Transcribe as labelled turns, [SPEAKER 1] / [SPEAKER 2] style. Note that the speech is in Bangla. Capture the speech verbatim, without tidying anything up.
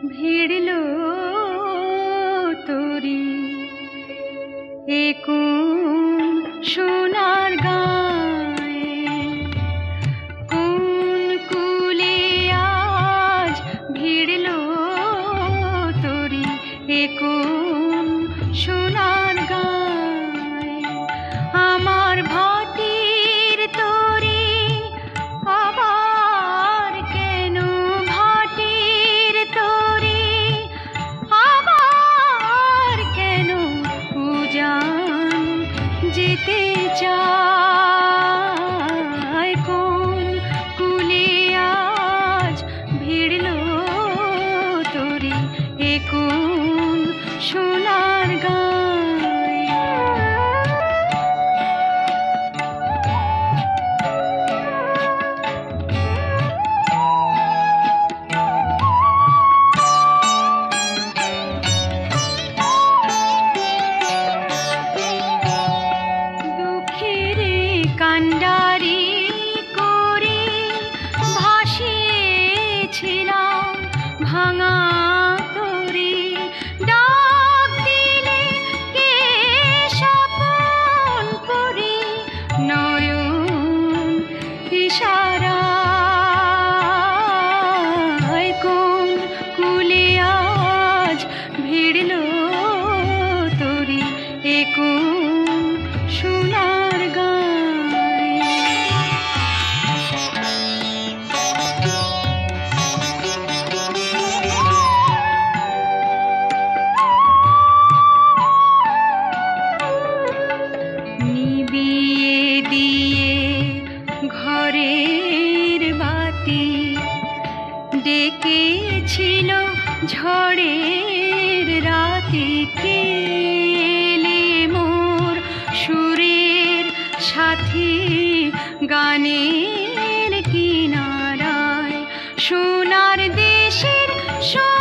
[SPEAKER 1] ভিড়লো তোরি এ কোন সোনার গায়ে, কোন কুলে আজ ভিড়লো তোরি এ কোন সোনার গায়ে। আমার ভাটির তোরি আবার কেন, ভাটির তোরি আবার কেন উজান যেতে চায়। কোন কুলে আজ ভিড়লো তোরি এ কোন সোনার গায়ে। কান্ডারি করে ভাসিয়েছিলাম ভাঙা তরি, ডাক দিলে কে স্বপন করি নয়ন ইশারায়। কোন কুলে আজ ভিড়লো তোরি এ কোন সোনার গায়ে। নিবিয়ে দিয়ে ঘরের বাতি ডেকেছিল ঝড়ের রাতিতে, এলে মোর সুরের সাথী গানের কিনারায় সোনার দেশের